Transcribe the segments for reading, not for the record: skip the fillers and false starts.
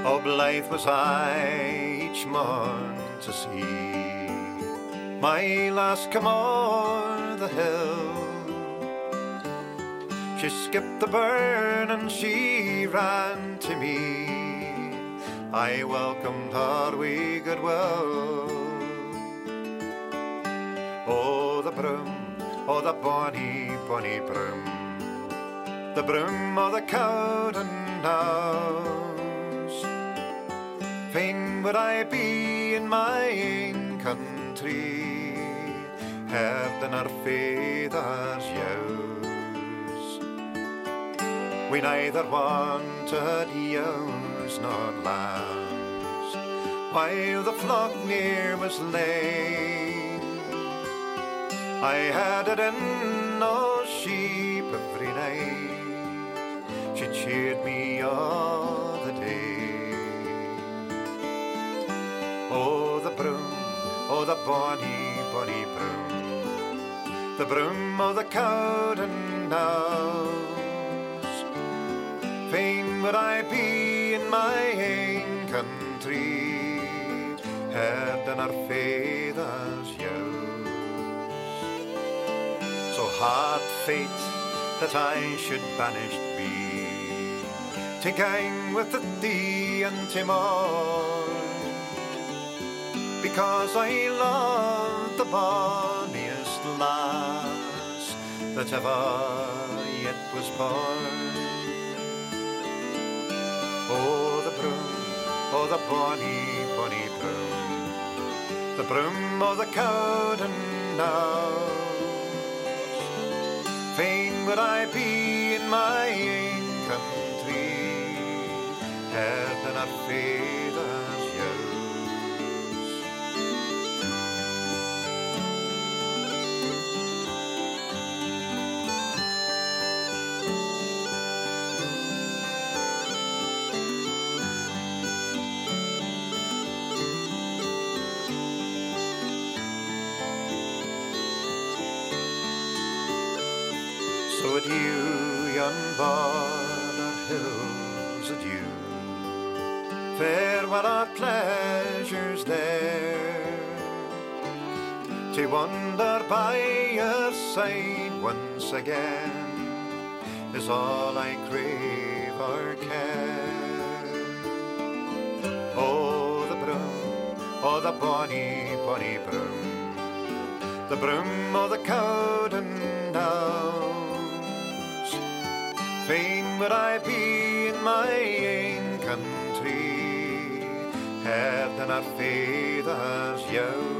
Oh, blithe was I each morn to see my lass come o'er the hill. She skipped the burn and she ran to me. I welcomed her wi' goodwill. Oh, the broom, oh, the bonny, bonny broom, the broom o' the Cowden Knowes. Fain would I be in my ain country, heard in our father's yowes. We neither wanted ewes nor lambs, while the flock near was lain. I had it in no sheep every night, she cheered me all the day. Oh, the broom, oh, the bonny, bonny broom, the broom o' the Cowden Knowes. Fain would I be in my ain country, heard in our father's yowes. So hard fate that I should banished be, to gang with the thee and Timor, because I loved the bonniest lass that ever yet was born. Oh, the broom, oh, the bonny, bonny broom, the broom o' the Cowden Knowes. Fain would I be in my ain country, heard in our father's yowes. So adieu, yon border hills, adieu. Fair were our pleasures there, to wander by your side once again is all I crave or care. Oh, the broom, oh, the bonny, bonny broom, the broom o' the Cowden Knowes. Fain would I be in my ain country, heard in our father's yowes.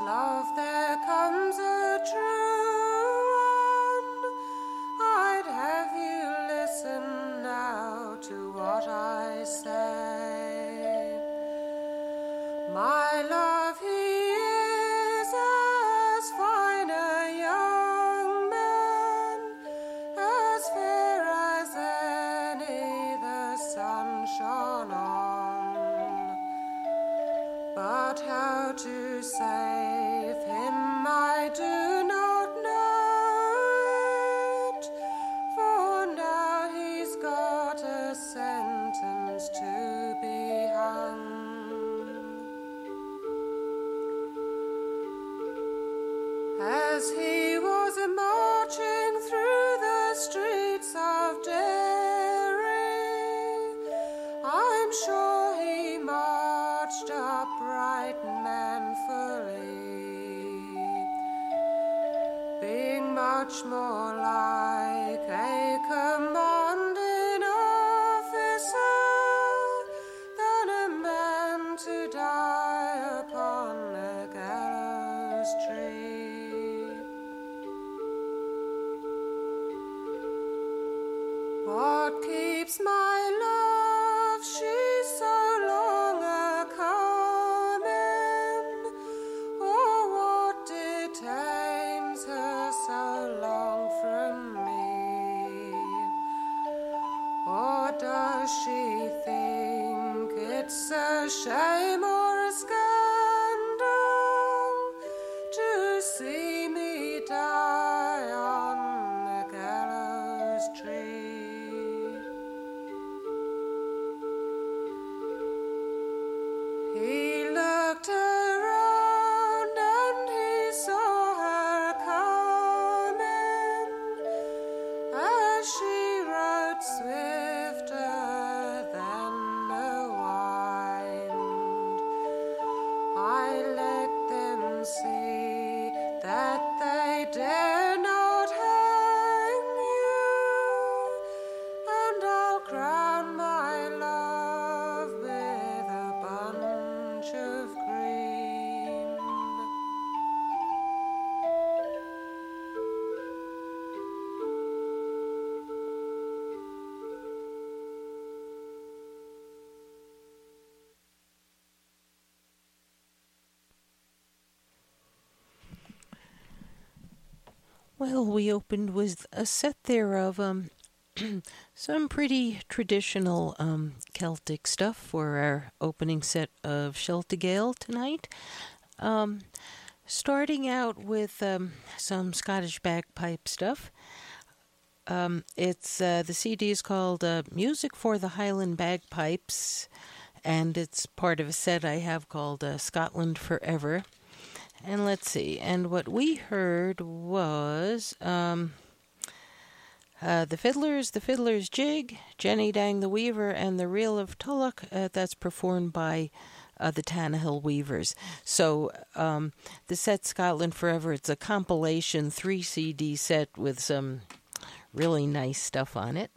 love, there comes a true one. I'd have you listen now to what I say. My love, he is as fine a young man, as fair as any the sun shone on. But how to save him I do not know it, for now he's got a sentence to be hung. As he was marching through the streets of Derry, I'm sure he marched upright and manfully, being much more like a commanding officer than a man to die upon a gallows tree. What keeps my love, she's so long a-coming, or what detains her so long from me? Or does she think it's a shame or a scandal to see me die on the gallows tree? He looked around and he saw her coming, as she rode swifter than the wind. I let them see that they dare not hang you, and I'll crown my love with a bunch of green. Well, we opened with a set there of some pretty traditional Celtic stuff for our opening set of Sheltegale tonight. Starting out with some Scottish bagpipe stuff. It's the CD is called Music for the Highland Bagpipes, and it's part of a set I have called Scotland Forever. And let's see, and what we heard was the Fiddler's Jig, Jenny Dang the Weaver, and the Reel of Tulloch. That's performed by the Tannahill Weavers. So the set Scotland Forever, it's a compilation 3 CD set with some really nice stuff on it.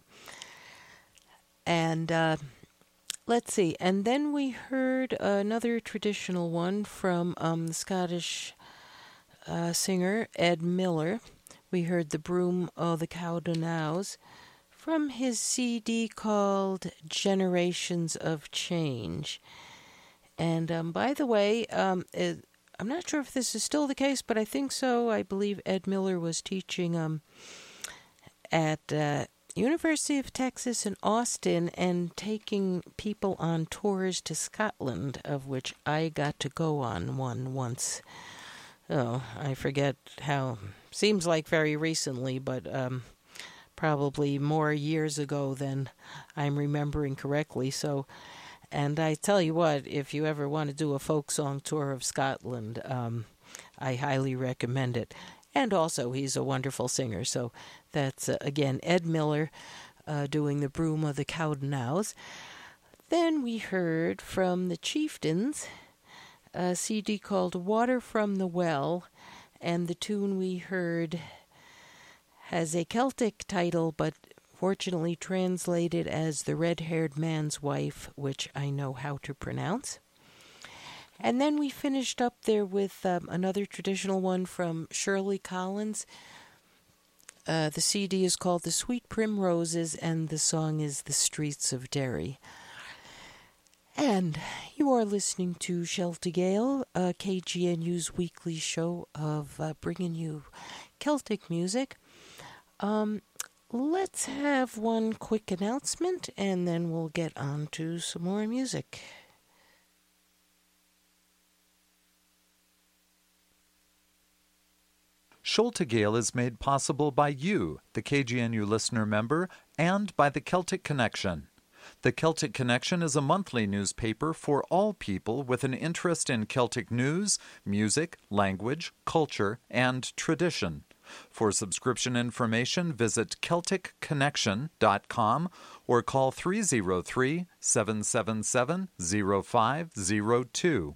And let's see, and then we heard another traditional one from the Scottish singer Ed Miller. We heard The Broom o' the Cowdenaws from his CD called Generations of Change. And by the way, I'm not sure if this is still the case, but I think so. I believe Ed Miller was teaching at University of Texas in Austin and taking people on tours to Scotland, of which I got to go on one once. Oh, I forget how. Seems like very recently, but probably more years ago than I'm remembering correctly. So, and I tell you what, if you ever want to do a folk song tour of Scotland, I highly recommend it. And also, he's a wonderful singer. So that's, again, Ed Miller doing The Broom of the Cowdenaws. Then we heard from the Chieftains a CD called Water from the Well, and the tune we heard has a Celtic title, but fortunately translated as The Red-Haired Man's Wife, which I know how to pronounce. And then we finished up there with another traditional one from Shirley Collins. The CD is called The Sweet Primroses, and the song is The Streets of Derry. And you are listening to Sheltigale, KGNU's weekly show of bringing you Celtic music. Let's have one quick announcement, and then we'll get on to some more music. Sheltigale is made possible by you, the KGNU listener member, and by the Celtic Connection. The Celtic Connection is a monthly newspaper for all people with an interest in Celtic news, music, language, culture, and tradition. For subscription information, visit CelticConnection.com or call 303-777-0502.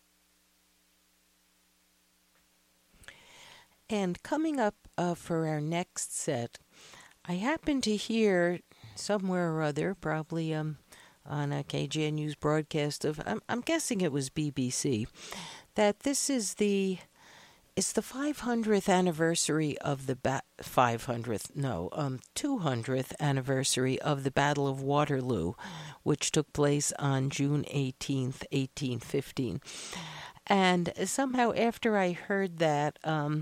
And coming up for our next set, I happened to hear somewhere or other, probably on a KGNU's broadcast of, I'm guessing it was BBC, that this is it's the 500th anniversary of the 200th anniversary of the Battle of Waterloo, which took place on June 18th, 1815. And somehow after I heard that,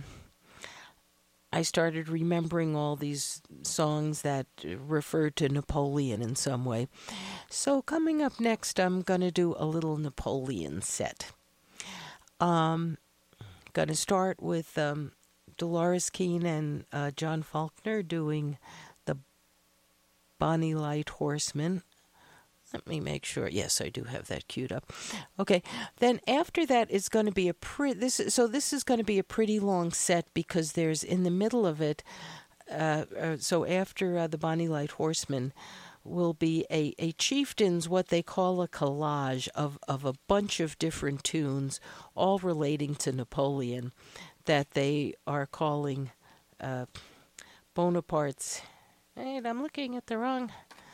I started remembering all these songs that referred to Napoleon in some way. So coming up next, I'm going to do a little Napoleon set. Going to start with Dolores Keane and John Faulkner doing the Bonnie Light Horseman. Let me make sure. Yes, I do have that queued up. Okay. Then after that is going to be this is going to be a pretty long set because there's in the middle of it. So after the Bonnie Light Horseman will be a chieftain's, what they call a collage of a bunch of different tunes, all relating to Napoleon, that they are calling Bonaparte's. Wait, I'm looking at the wrong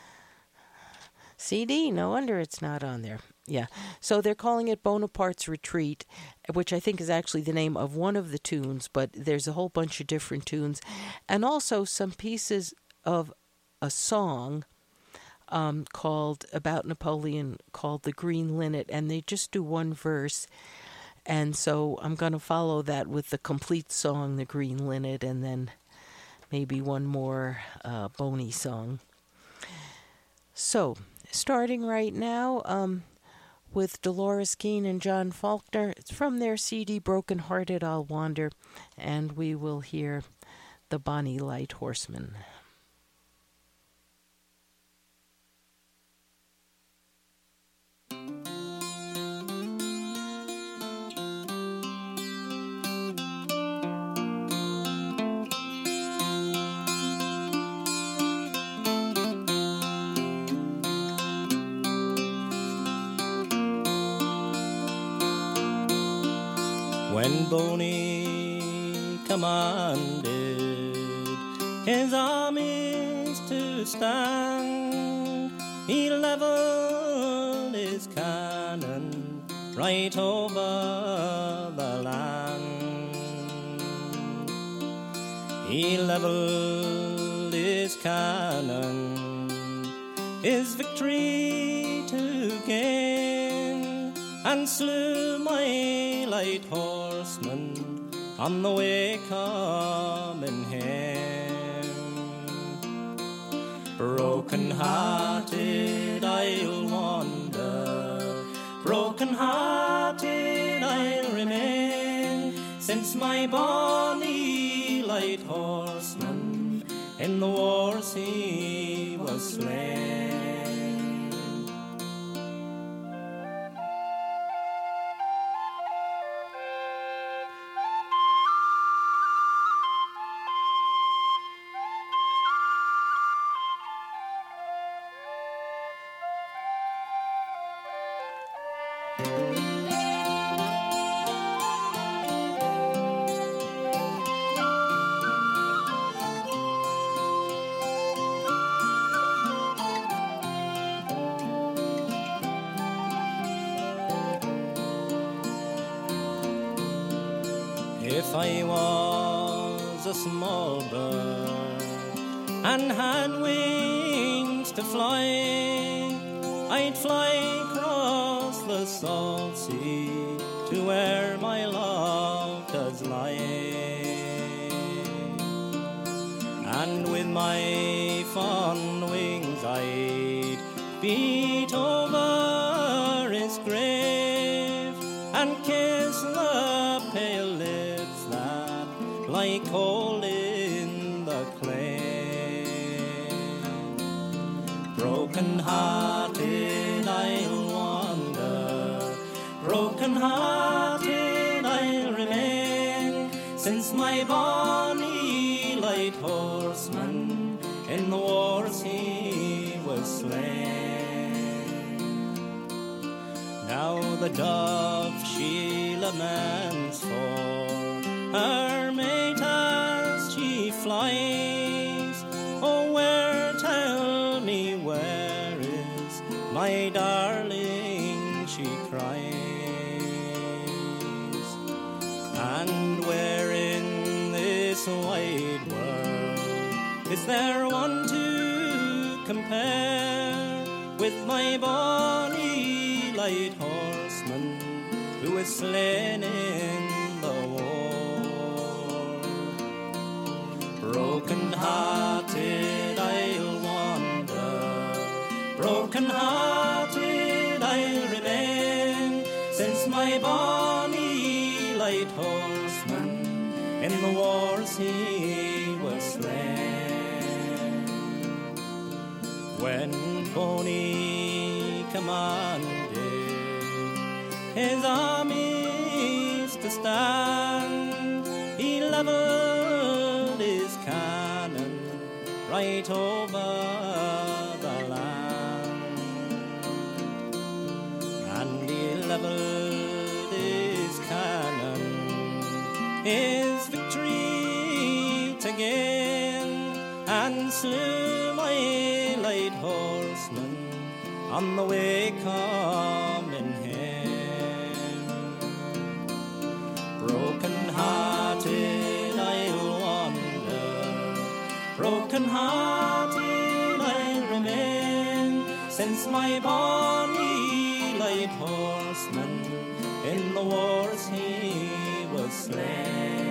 CD, no wonder it's not on there. Yeah, so they're calling it Bonaparte's Retreat, which I think is actually the name of one of the tunes, but there's a whole bunch of different tunes. And also some pieces of a song called about Napoleon called The Green Linnet, and they just do one verse. And so I'm going to follow that with the complete song, The Green Linnet, and then maybe one more Boney song. So, starting right now with Dolores Keane and John Faulkner. It's from their CD Broken Hearted I'll Wander, and we will hear the Bonnie Light Horseman. When Boney commanded his armies to stand, he levelled his cannon right over the land. He levelled his cannon, his victory to gain, and slew my light horseman on the way coming home. Broken-hearted I'll wander, broken-hearted I'll remain, since my bonny light horseman in the wars he was slain. If I was a small bird and had wings to fly, I'd fly across the salt sea to where my love does lie. And with my fond wings I'd beat over his grave and kiss the pale lips that lie cold in the clay. Broken-hearted I'll wander, broken-hearted I'll remain, since my bonny light horseman in the wars he was slain. Now the dove she laments for her mate as she flies. Oh, where, tell me, where is my darling, she cries. And where in this wide world is there one to compare with my bonny light horseman who is slain in the war? Broken-hearted I'll wander, broken-hearted I'll remain, since my bonny light horseman in the wars he was slain. When Boney commanded his armies to stand, he levelled his cannon right over the land. And he levelled his cannon, his victory to gain, and slew my light horseman on the way coming home. Broken-hearted I'll wander, broken-hearted I'll remain, since my bonny light horseman in the wars he was slain.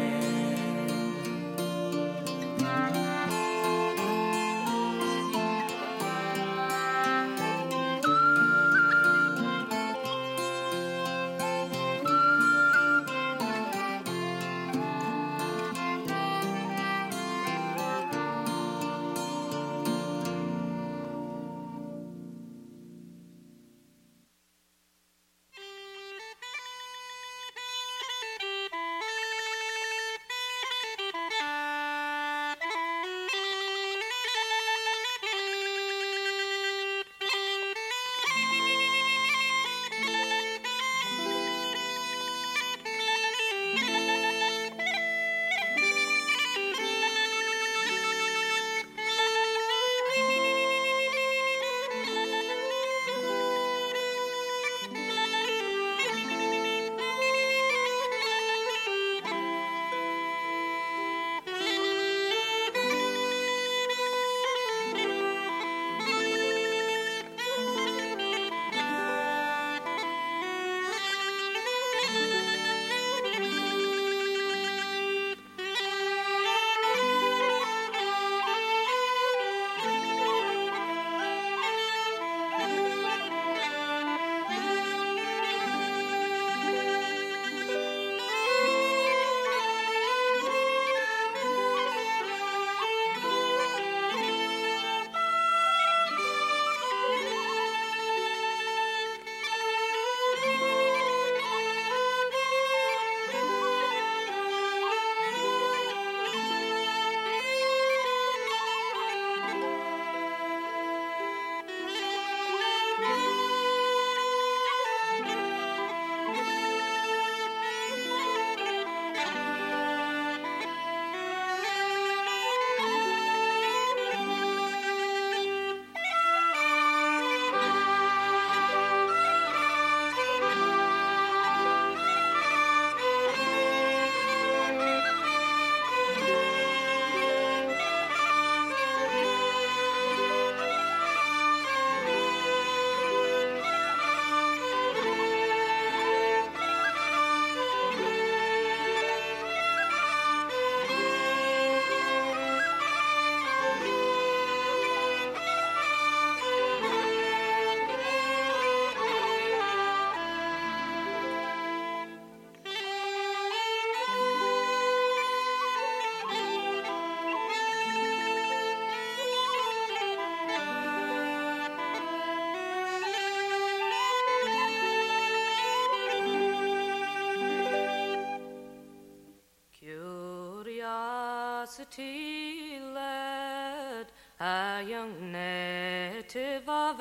curiosity led a young native of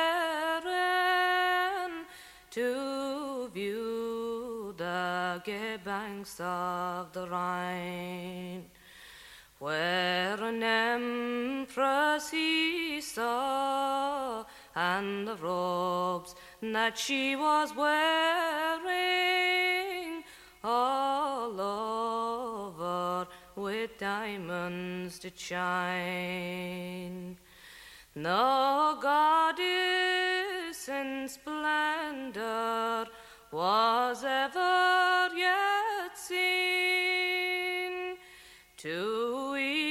Erin to view the gay banks of the Rhine, where an empress he saw, and the robes that she was wearing all over with diamonds did shine. No goddess in splendor was ever yet seen to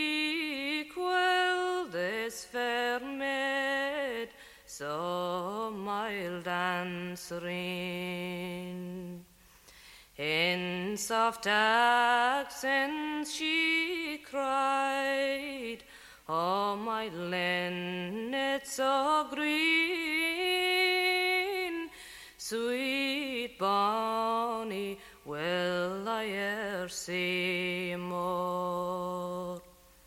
equal this fair maid, so mild and serene. In soft accents she cried, "Oh, my linnet so green, sweet Bonnie, will I e'er see more?"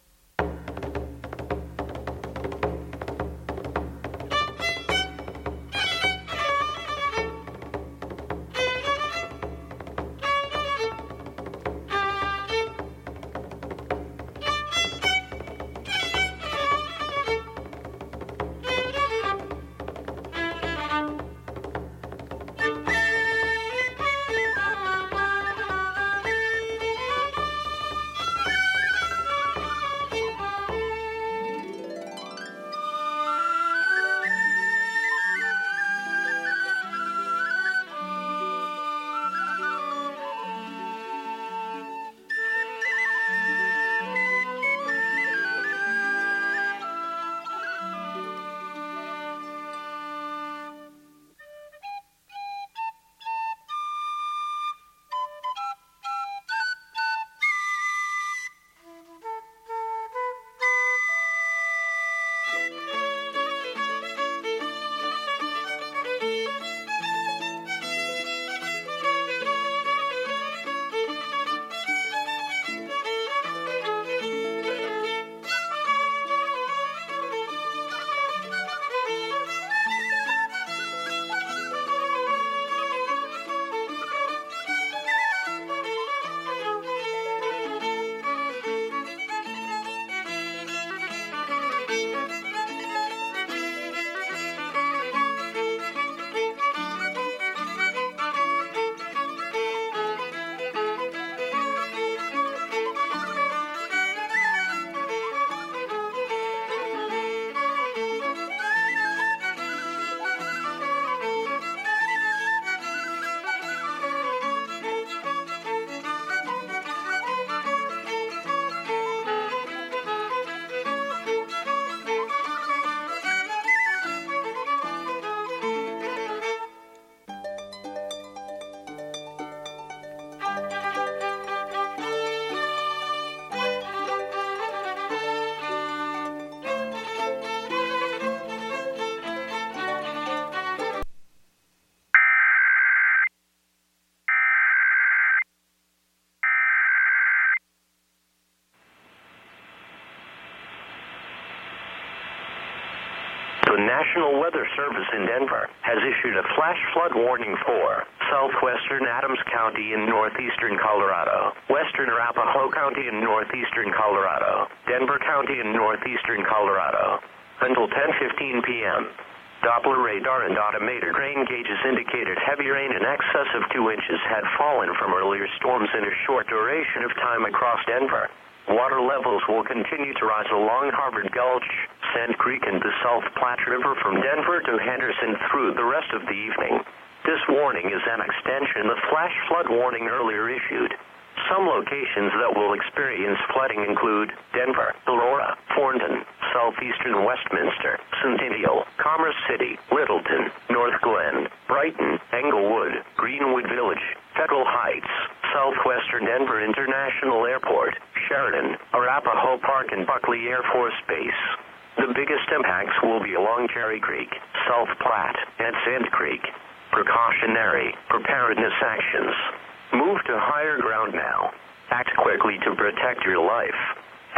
The National Weather Service in Denver has issued a flash flood warning for southwestern Adams County in northeastern Colorado, western Arapahoe County in northeastern Colorado, Denver County in northeastern Colorado, until 10:15 p.m. Doppler radar and automated rain gauges indicated heavy rain in excess of 2 inches had fallen from earlier storms in a short duration of time across Denver. Water levels will continue to rise along Harvard Gulch, Sand Creek, and the South Platte River from Denver to Henderson through the rest of the evening. This warning is an extension of flash flood warning earlier issued. Some locations that will experience flooding include Denver, Aurora, Thornton, southeastern Westminster, Centennial, Commerce City, Littleton, North Glen, Brighton, Englewood, Greenwood Village, Federal Heights, southwestern Denver International Airport, Sheridan, Arapahoe Park, and Buckley Air Force Base. The biggest impacts will be along Cherry Creek, South Platte, and Sand Creek. Precautionary preparedness actions. Move to higher ground now. Act quickly to protect your life.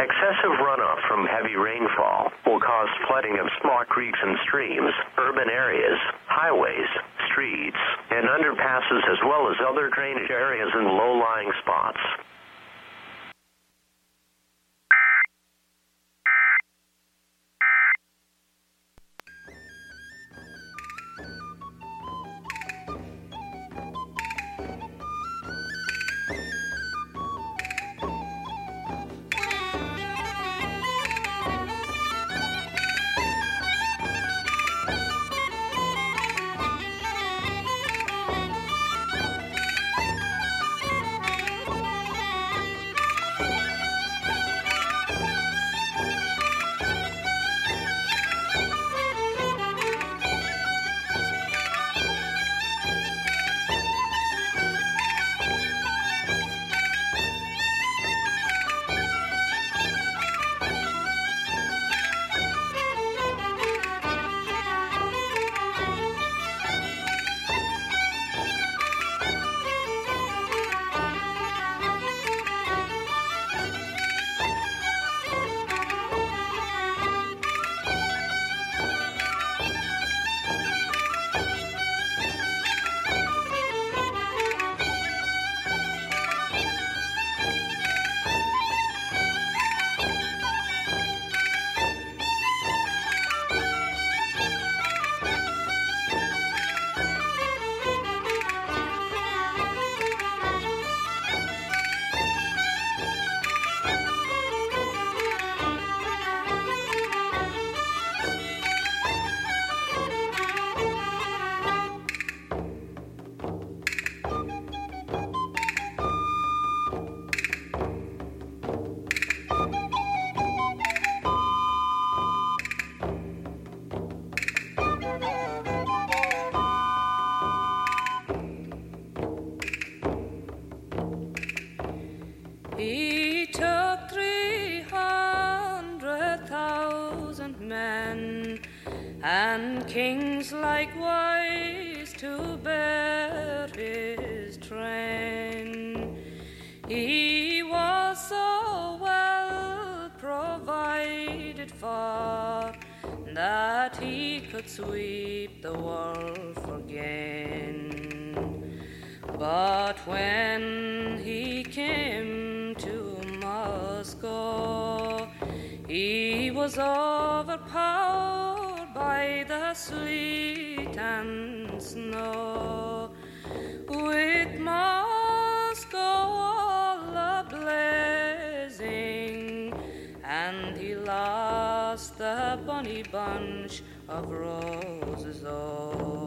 Excessive runoff from heavy rainfall will cause flooding of small creeks and streams, urban areas, highways, streets, and underpasses, as well as other drainage areas and low-lying spots. He took 300,000 men and kings likewise to bear his train. He was so well provided for that he could sweep the world for gain. But when he came to Moscow, he was overpowered by the sleet and snow. With Moscow all a-blazing, and he lost the bonny bunch of roses, oh.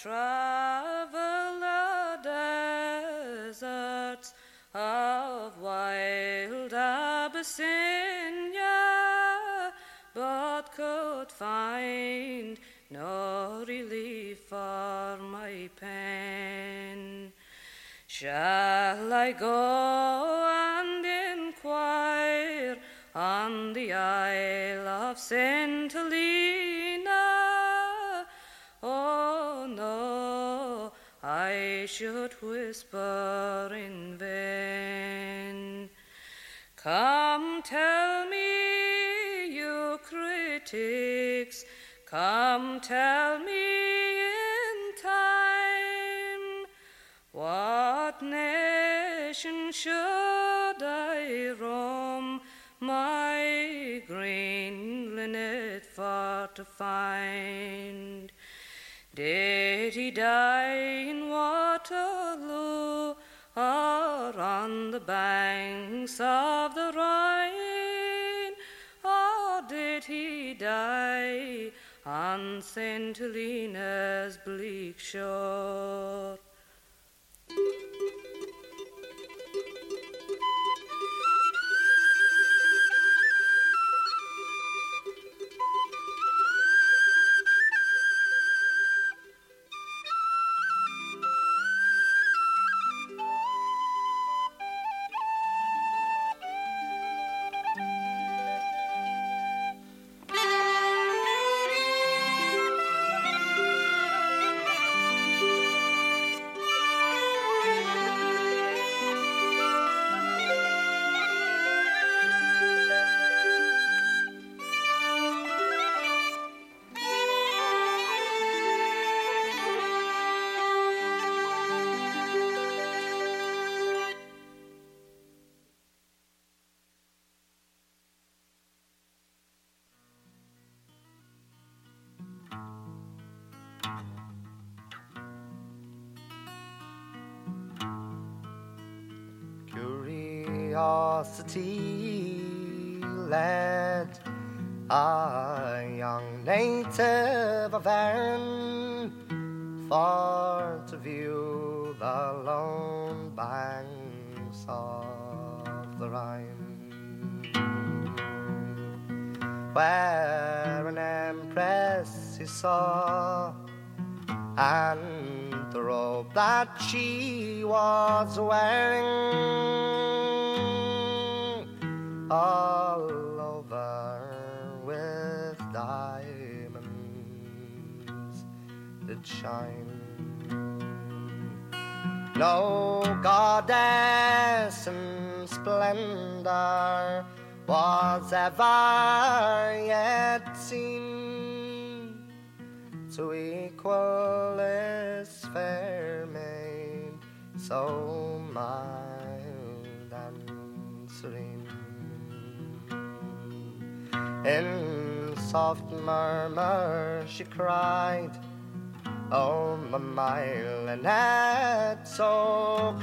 traveled the deserts of wild Abyssinia, but could find no relief for my pain. Shall I go and inquire on the Isle of St. Helena? Oh no, I should whisper in vain. Come tell me, you critics, come tell me in time, what nation should I roam my green linnet for to find? Did he die in Waterloo, or on the banks of the Rhine, or did he die on St. Helena's bleak shore? Curiosity led a young native of Erin for to view the lone banks of the Rhine, where an empress he saw, and the robe that she was wearing all over with diamonds did shine. No goddess in splendor was ever yet seen to equal this fair maid, so mild and serene. In soft murmur she cried, oh, my linnet so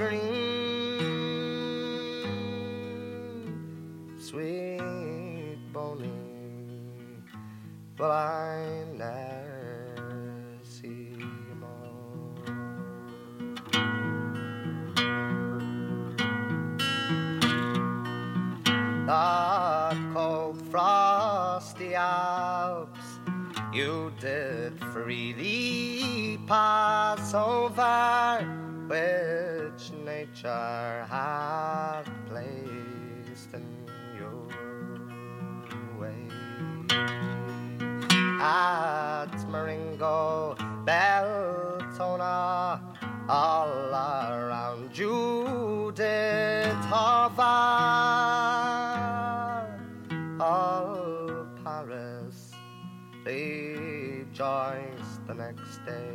green, sweet Bonnie, will I ne'er see more. The cold frosty Alps you did freely pass over, which nature hath placed in your way. At Marengo, Beltona, all around you did hover. All Paris rejoiced the next day.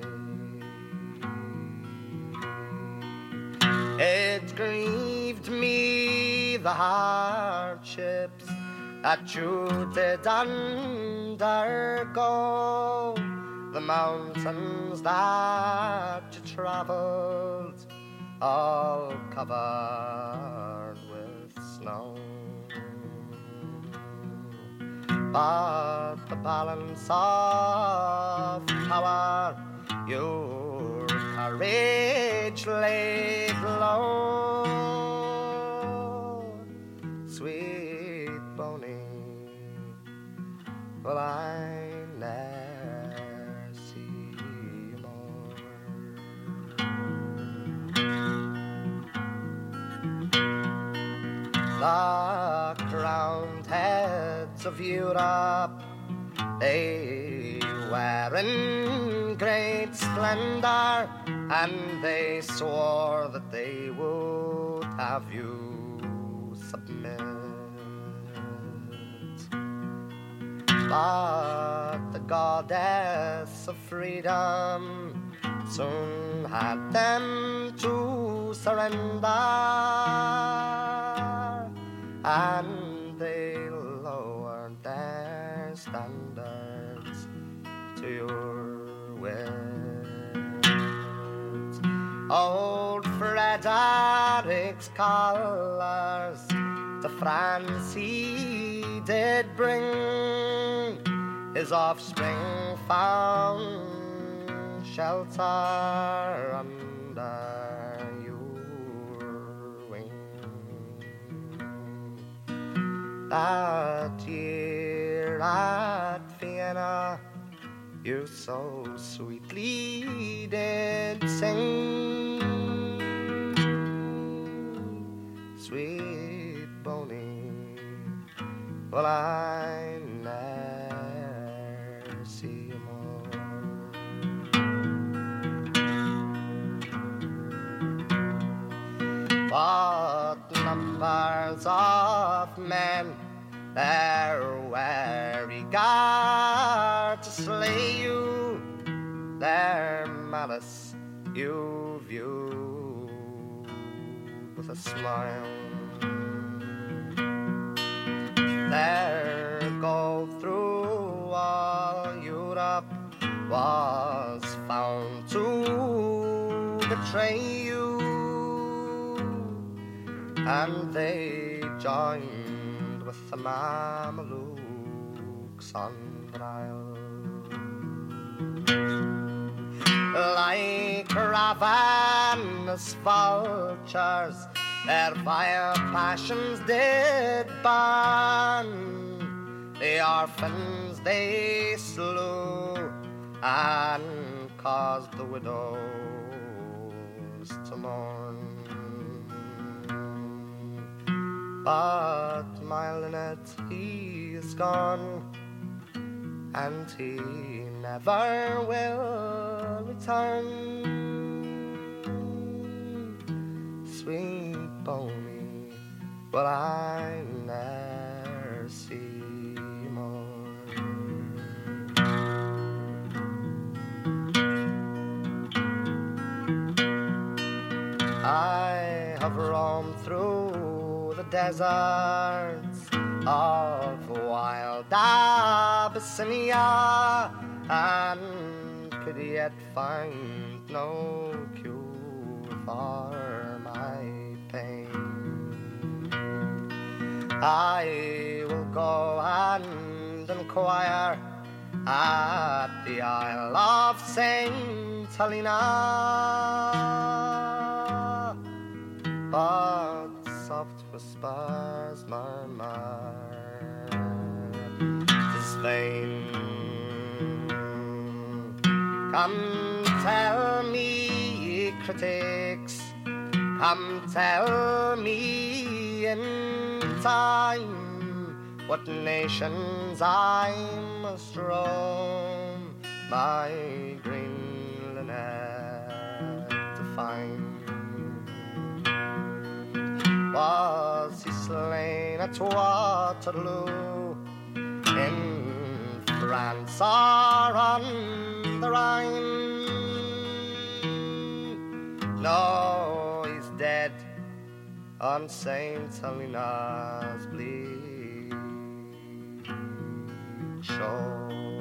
It grieved me the hardships that you did undergo, the mountains that you traveled, all covered with snow. But the balance of power you ridge laid low. Sweet Boney, will I ne'er see you more. The crowned heads of Europe, they were in great splendor, and they swore that they would have you submit. But the goddess of freedom soon had them to surrender, and they lowered their standards to your words. Old Frederick's colours to France he did bring, his offspring found shelter under your wing. That year at Vienna you so sweetly did sing, Sweet Boney, will I ne'er see you more. What numbers of men there were eager to slay you, their malice you viewed with a smile. Their gold through all Europe was found to betray you, and they joined with the Mamelukes on the Nile. Like ravenous vultures, their vile passions did burn. The orphans they slew, and caused the widows to mourn. But my Lynette, he's gone, and he never will return. Sweet Boney, will I ne'er see more. I have roamed through the deserts of wild Abyssinia, and could yet find no cure for my pain. I will go and inquire at the Isle of Saint Helena, but soft whispers murmur, 'tis vain. Come tell me, ye critics, come tell me in time what nations I must roam my green Lynette to find. Was he slain at Waterloo, in France or on the Rhine? No, he's dead on Saint Helena's bleak shore.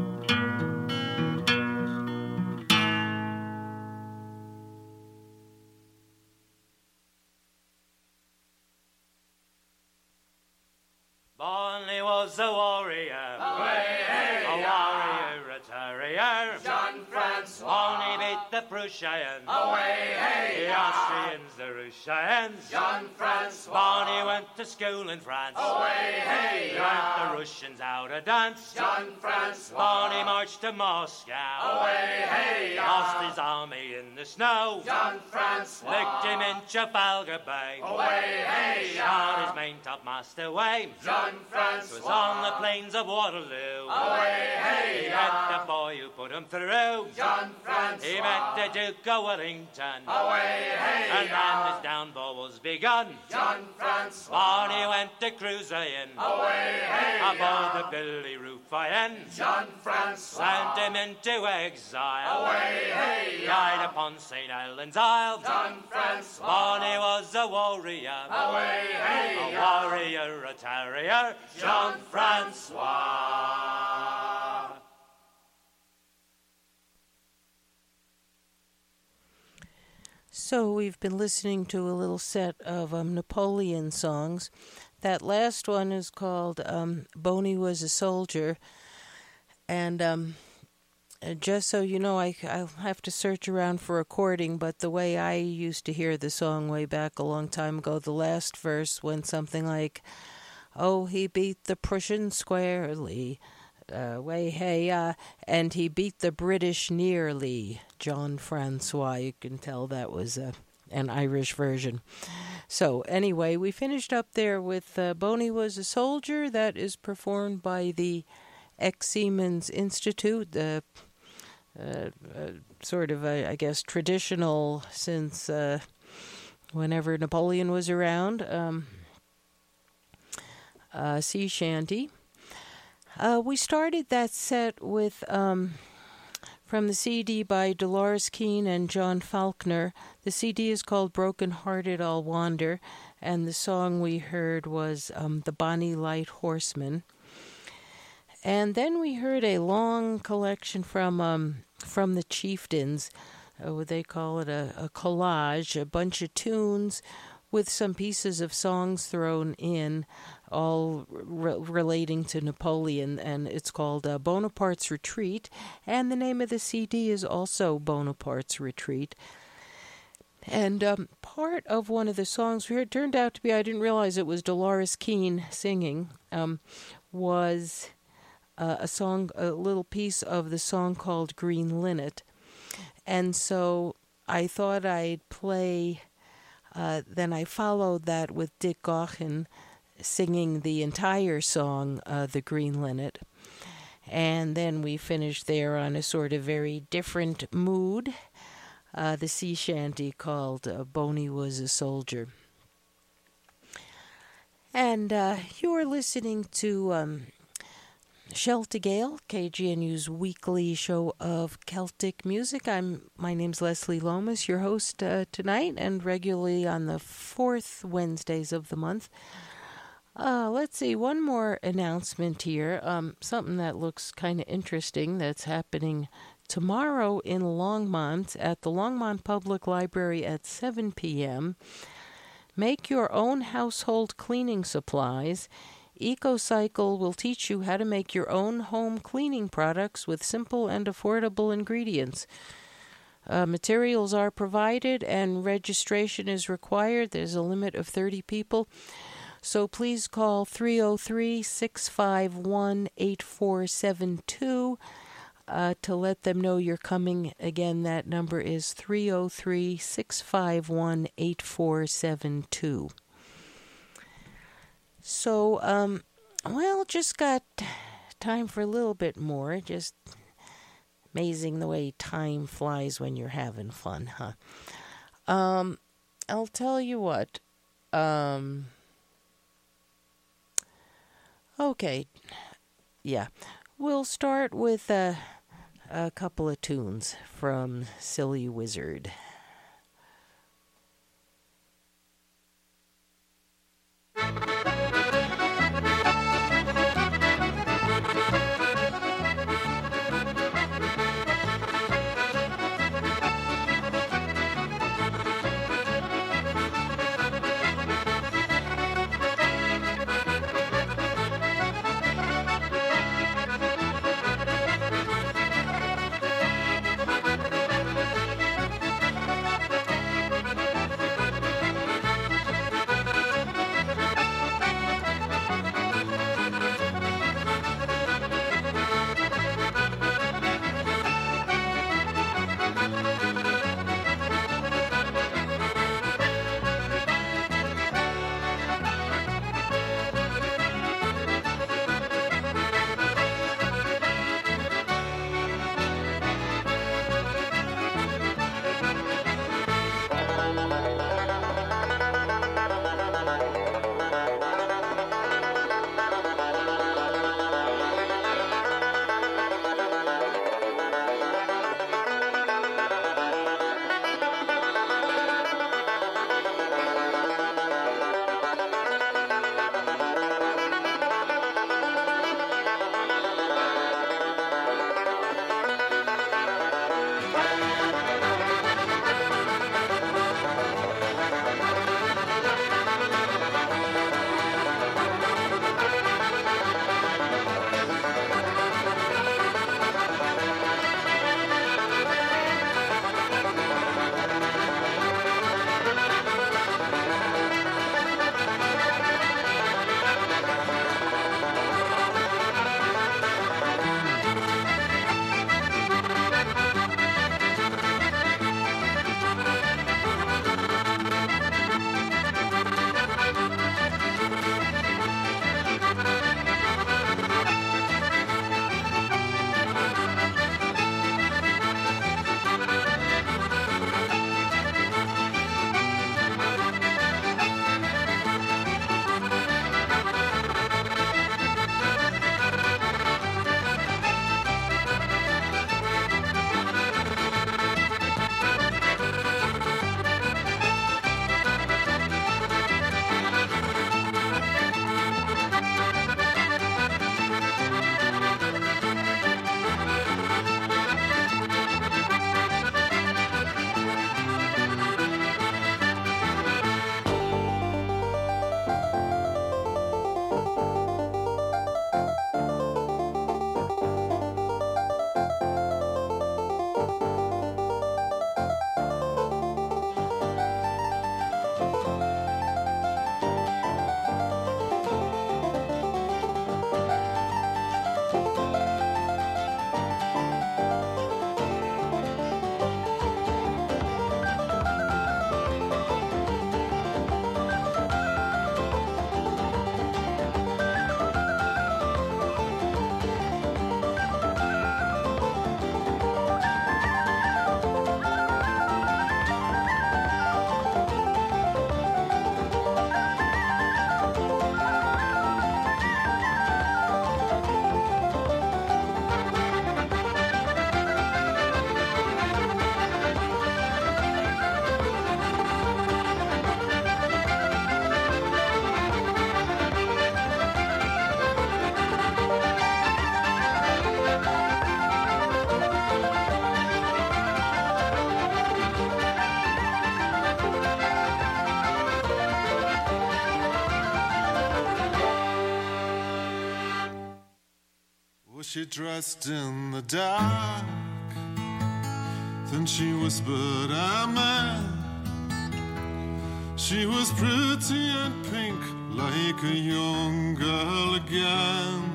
Bonny was a warrior, a warrior, a terrier. John Francois, Bonny beat the Russians. Away, hey, The Austrians, the Russians. John Francois. Barney went to school in France. Away, hey, Learned the Russians how to dance. John Francois. Barney marched to Moscow. Away, hey, Lost his army in the snow. John Francois. Licked him in Trafalgar Bay. Away, hey, Shot his main topmast away. John Was Francois. on the plains of Waterloo. Away, hey, He met the boy who put him through. John Francois. He met the Duke of Wellington. Away, hey, And then his downfall was begun. John Francois. Barney went to cruising Away, hey, aboard the Billy Rufayen. John Francois. Sent him into exile. Away, hey, Died upon St. Helens Isle. John Francois. Barney was a warrior. Away, hey, A warrior, a terrier. John Francois. So we've been listening to a little set of Napoleon songs. That last one is called Boney Was a Soldier. And just so you know, I'll have to search around for a recording, but the way I used to hear the song way back a long time ago, the last verse went something like, "Oh, he beat the Prussians squarely, way hey, and he beat the British nearly." John Francois, you can tell that was an Irish version. So anyway, we finished up there with Boney Was a Soldier. That is performed by the Ex-Seamen's Institute, sort of, I guess, traditional since whenever Napoleon was around, sea shanty. We started that set with, from the CD by Dolores Keane and John Faulkner. The CD is called Broken Hearted I'll Wander, and the song we heard was The Bonnie Light Horseman. And then we heard a long collection from the Chieftains. They call it a collage, a bunch of tunes with some pieces of songs thrown in, all relating to Napoleon, and it's called Bonaparte's Retreat, and the name of the CD is also Bonaparte's Retreat. And part of one of the songs we heard turned out to be, I didn't realize it was Dolores Keane singing, was a little piece of the song called Green Linnet. And so I thought I'd play, then I followed that with Dick Gaughan singing the entire song, The Green Linnet. And then we finished there on a sort of very different mood, the sea shanty called Boney Was a Soldier. And you're listening to Shelta Gale, KGNU's weekly show of Celtic music. My name's Leslie Lomas, your host tonight, and regularly on the fourth Wednesdays of the month. Let's see, one more announcement here, something that looks kind of interesting that's happening tomorrow in Longmont at the Longmont Public Library at 7 p.m. Make your own household cleaning supplies. EcoCycle will teach you how to make your own home cleaning products with simple and affordable ingredients. Materials are provided and registration is required. There's a limit of 30 people. So please call 303-651-8472 to let them know you're coming. Again, that number is 303-651-8472. So, just got time for a little bit more. Just amazing the way time flies when you're having fun, huh? I'll tell you what. Okay. Yeah. We'll start with a couple of tunes from Silly Wizard. she dressed in the dark. Then she whispered, Amen. She was pretty and pink, like a young girl again.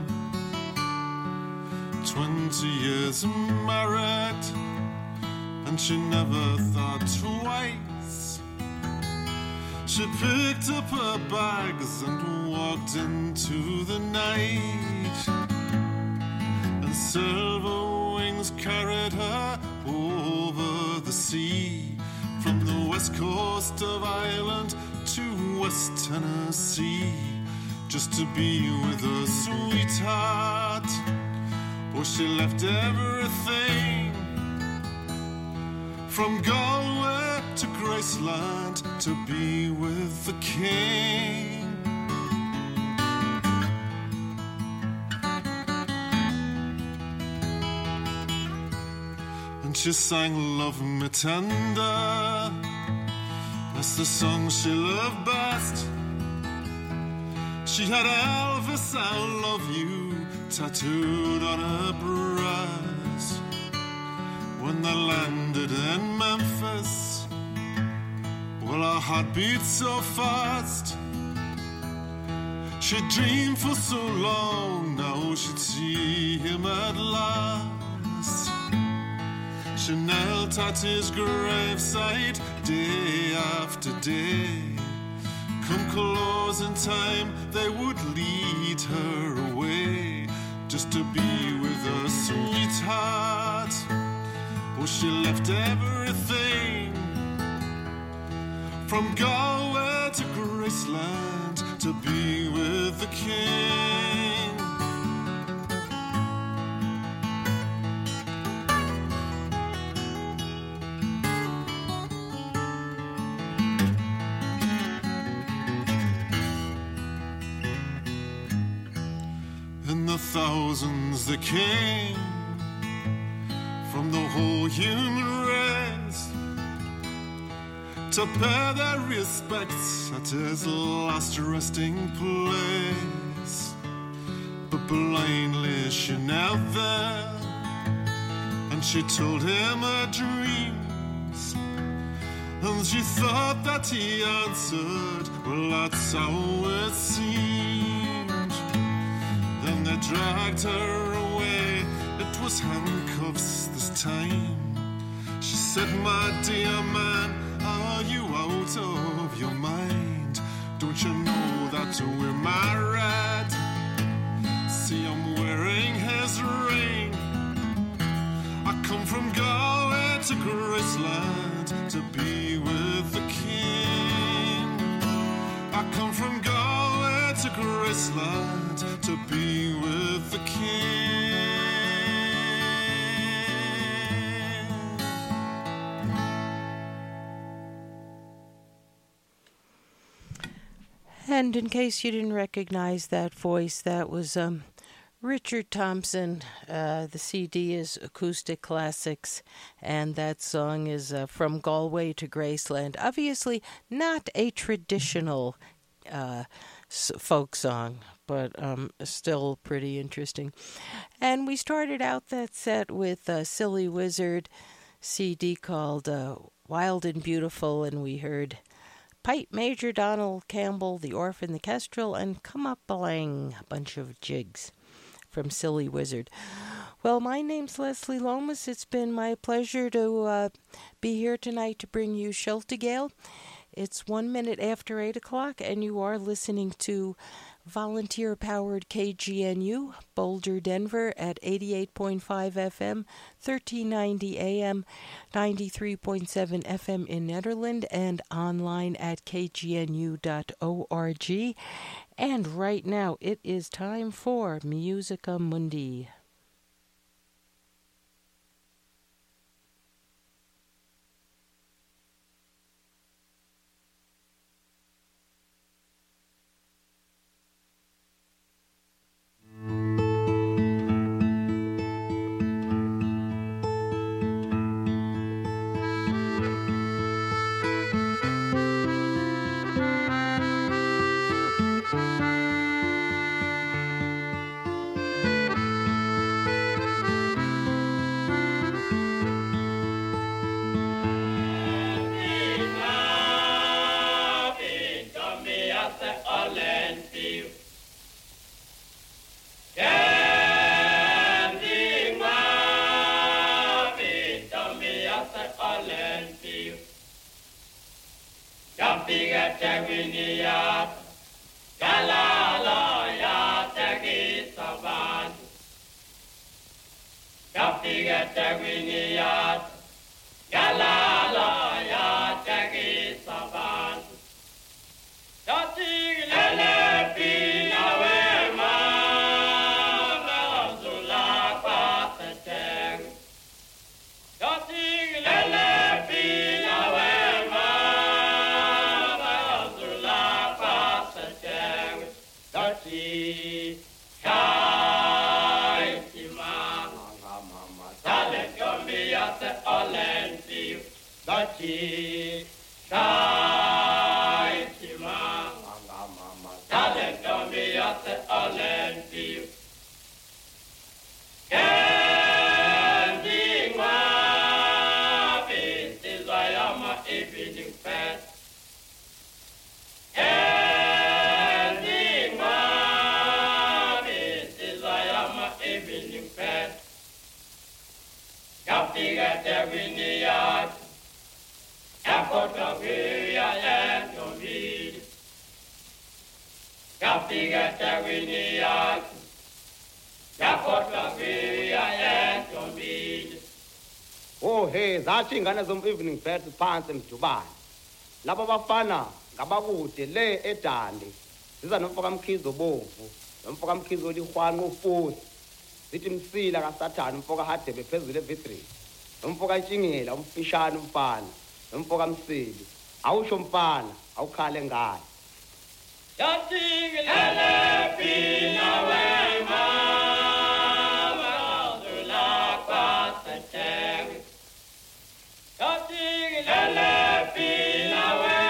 20 years married, and she never thought twice. She picked up her bags and walked into the night, and silver wings carried her over the sea, from the west coast of Ireland to West Tennessee, just to be with her sweetheart. Oh, she left everything, from Galway to Graceland, to be with the king. And she sang Love Me Tender, that's the song she loved best. She had Elvis, I love you, tattooed on her breast. When they landed in Memphis, well, her heart beat so fast. She dreamed for so long, now she'd see him at last. She knelt at his graveside day after day. Come closing time, they would lead her away, just to be with her sweetheart. Oh, she left everything, from Galway to Graceland, to be with the king. In the thousands that came from the whole human race to pay their respects at his last resting place. But blindly she knelt there, and she told him her dreams, and she thought that he answered, well, that's how it seemed. Then they dragged her away, it was handcuffs this time. She said, my dear man, are you out of your mind? Don't you know that we're married? See, I'm wearing his ring. I come from Galway to Graceland, to be with the king. I come from Galway to Graceland, to be with the king. And in case you didn't recognize that voice, that was Richard Thompson. The CD is Acoustic Classics, and that song is From Galway to Graceland. Obviously not a traditional folk song, but still pretty interesting. And we started out that set with Silly Wizard CD called Wild and Beautiful, and we heard Pipe Major Donald Campbell, The Orphan, the Kestrel, and Come Up Blang, a bunch of jigs from Silly Wizard. Well, my name's Leslie Lomas. It's been my pleasure to be here tonight to bring you Sheltigale. It's 1 minute after 8 o'clock, and you are listening to volunteer-powered KGNU, Boulder, Denver, at 88.5 FM, 1390 AM, 93.7 FM in Nederland, and online at kgnu.org. And right now, it is time for Musica Mundi. Tegwiniat, Galala ya Tegisaban. Kapiga Tegwiniat, Galala ya Tegisaban. Dating Lele Pina Wema, Zula Pateteng. Dating Lele Pina Wema, Zula Pateteng. Dati Shai Tima, Tale Gombiate Olenti. Dati Shai Tima, Tale Gombiate Olenti. Ending my business, I am my evening fast. Ending my business, I am my evening fast. Kapiga Tegwiniat, Kapotavia and Yovid. Kapiga Tegwiniat, Kapotavia and Yovid. Oh hey, zathi ingane zom-evening bed phansi emdubane. Laba bafana ngabakude le edande. Ziza nomfoka Mkhizo Bomvu, nomfoka Mkhizo Lihwanqa uFusi. Zithi Msila kaSathane umfoka Hadebe phezulu eVidri. Nomfoka Ntshingela umfishane umfana, nomfoka Msili. Awusho mfana, awukhale ngayo. Dating Lele Pina Wema, Zula Pateteng. Dating Lele